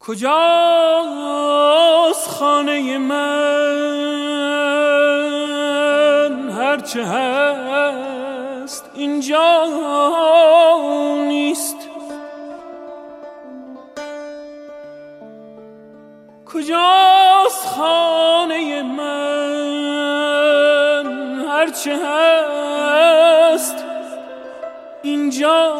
کجاست خانه من؟ هرچه هست اینجا نیست. کجاست خانه من؟ هرچه هست اینجا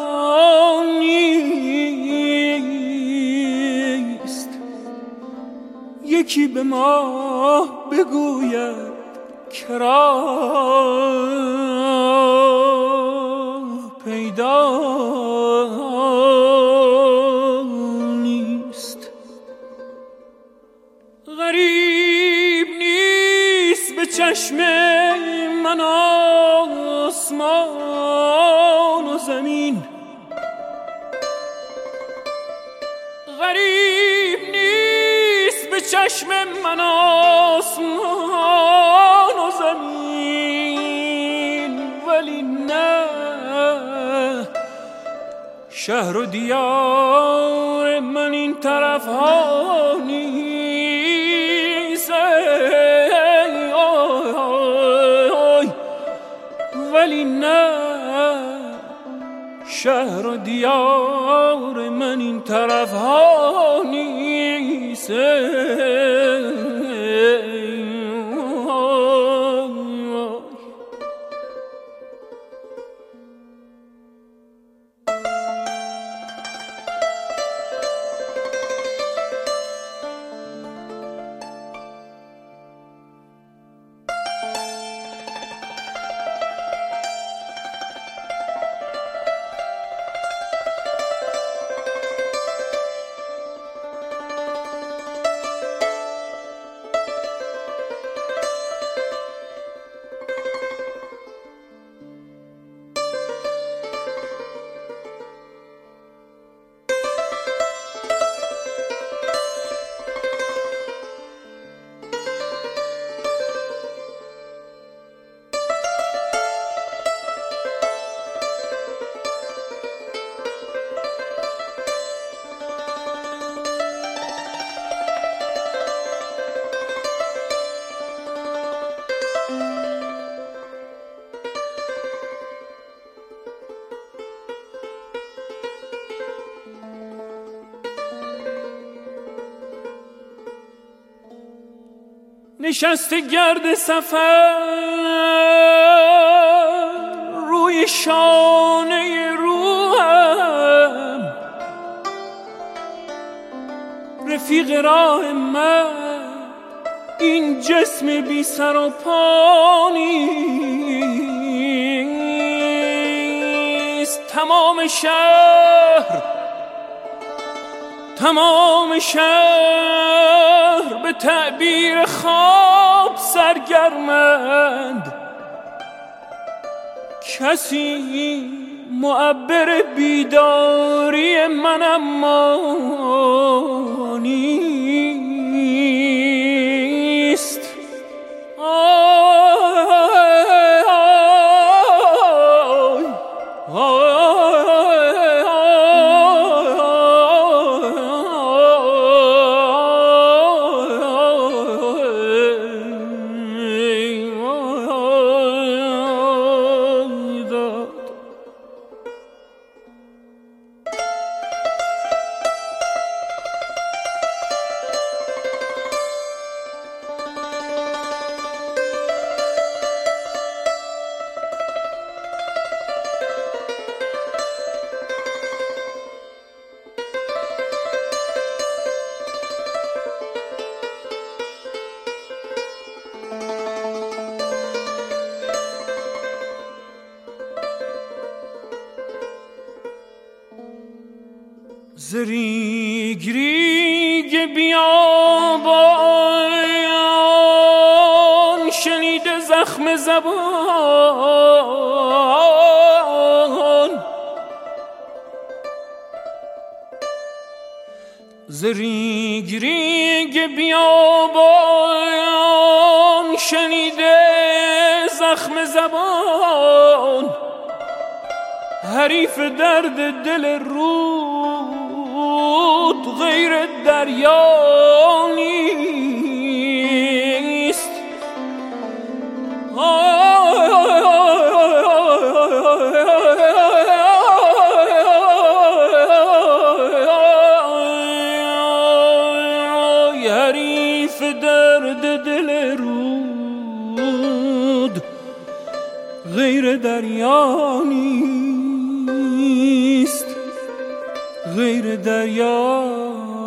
نیست. یکی به ما بگوید که راه پیدا نیست. غریب نیست به چشم من آسمان و زمین. غریب نیست به چشم من آسمان و زمین، ولی نه شهر و دیار من این طرف ها نیست. ولی نه شهر و دیار من این طرف ها نیست. نشسته گرد سفر روی شانه روحم، رفیق راه من این جسم بی سر و پا نیست. تمام شهر به تعبیر خواب سرگرمند. کسی معبر بیداری من اما نیست. ریگ ریگ بیابان شنیده زخم زبان. ز ریگ ریگ بیابان شنیده زخم زبان. حریف درد دل رود غیر دریا نیست. حریف درد دل رود غیر دریا نیست، غیر دریا